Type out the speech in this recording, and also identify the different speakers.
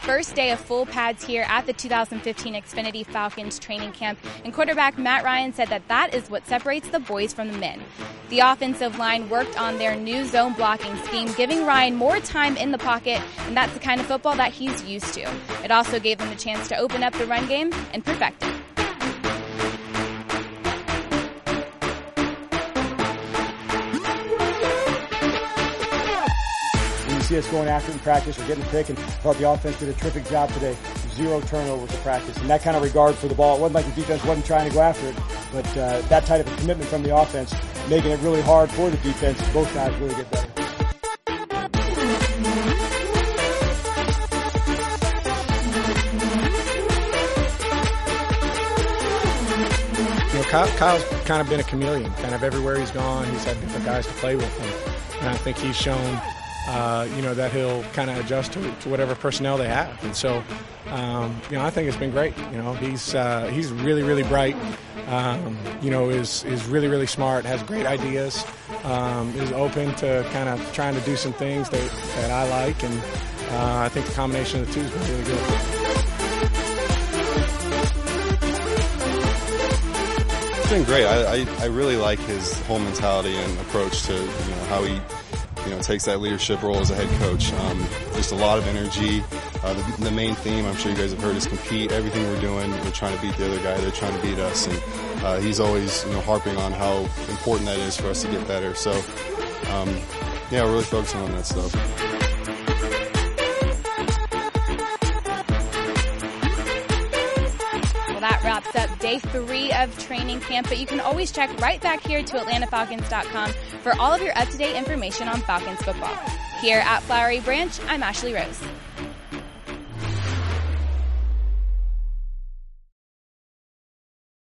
Speaker 1: first day of full pads here at the 2015 Xfinity Falcons training camp, and quarterback Matt Ryan said that is what separates the boys from the men. The offensive line worked on their new zone blocking scheme, giving Ryan more time in the pocket, and that's the kind of football that he's used to. It also gave them a chance to open up the run game and perfect it.
Speaker 2: See us going after it in practice. We're getting a pick, and I thought the offense did a terrific job today. 0 turnovers in practice, and that kind of regard for the ball. It wasn't like the defense wasn't trying to go after it, but that type of commitment from the offense, making it really hard for the defense. Both guys really get better.
Speaker 3: Kyle's kind of been a chameleon. Kind of everywhere he's gone, he's had different guys to play with him, and I think he's shown that he'll kind of adjust to whatever personnel they have. And so, I think it's been great. He's really, really bright, is really, really smart, has great ideas, is open to kind of trying to do some things that I like. And I think the combination of the two has been really good.
Speaker 4: It's been great. I really like his whole mentality and approach to how he takes that leadership role as a head coach. Just a lot of energy. The main theme, I'm sure you guys have heard, is compete. Everything we're doing, we're trying to beat the other guy. They're trying to beat us, and he's always harping on how important that is for us to get better. So we're really focusing on that stuff.
Speaker 1: That wraps up day 3 of training camp, but you can always check right back here to AtlantaFalcons.com for all of your up-to-date information on Falcons football. Here at Flowery Branch, I'm Ashley Rose.